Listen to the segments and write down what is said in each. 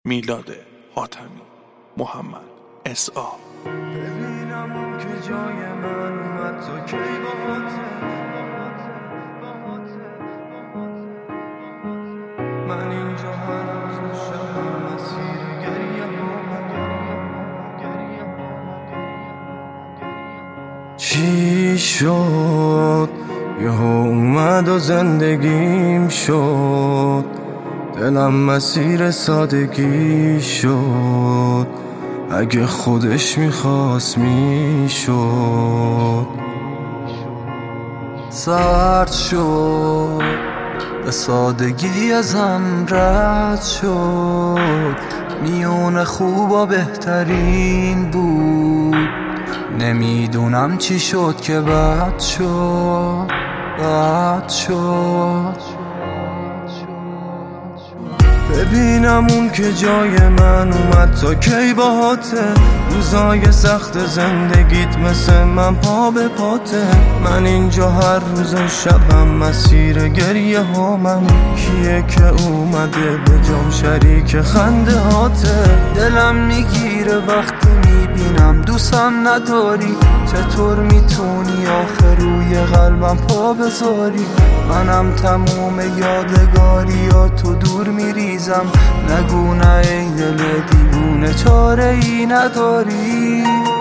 میلاد حاتمی، محمد اسعا. ببینم اون که جای من اومد تا کی باهاته، من اینجا هر روز شبم مسیر گریه چی شد یهو اومد و زندگیم شد، دلم مسیر سادگی شد، اگه خودش میخواست میشد. سرد شد به سادگی ازم رد شد، میون خوبا بهترین بود، نمیدونم چی شد که بد شد. ببینم اون که جای من اومد تا کی باهاته، روزای سخت زندگیت مثل من پا به پاته، من اینجا هر روز شبم مسیر گریه ها، من کیه که اومده به جام شریک خنده هاته. دلم میگیره وقتی میبینم دوستم نداری، چطور میتونی آخر روی قلبم پا بذاری، منم تموم یادگاری یا تو دور میریزم، نگو نه ای دل دیوونه چاره ای نداری.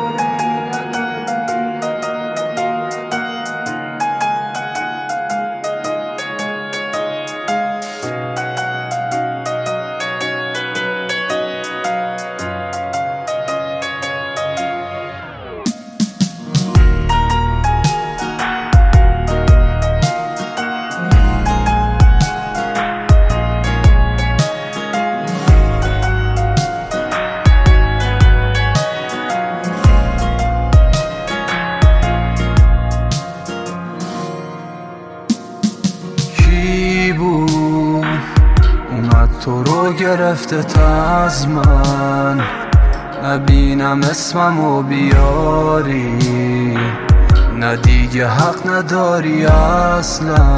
اومد تو رو گرفته از من، نبینم اسممو بیاری، نه دیگه حق نداری اصلا.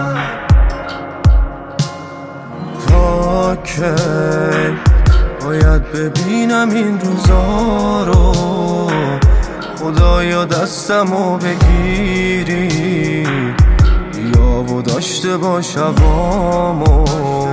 تا کی باید ببینم این روزا رو، خدایا دستمو بگیری یا و داشته باش هوامو.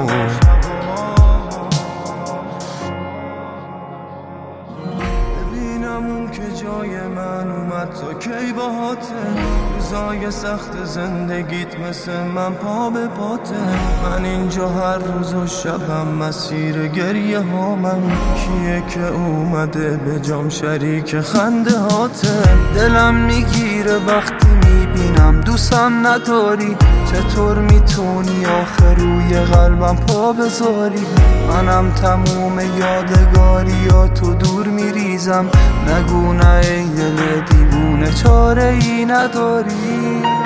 ببینم اون که جای من اومد تا کی باهاته، روزای سخت زندگیت مثل من پا به پاته، من اینجا هر روز و شبم مسیر گریه ها، من کیه که اومده به جام شریک خنده هاته. دلم میگیره وقتی میبینم دوستم نداری، چطور میتونی آخر روی قلبم پا بذاری، منم تموم یادگاری یا تو دور میریزم، نگو نه ای دل دیوونه چاره ای نداری.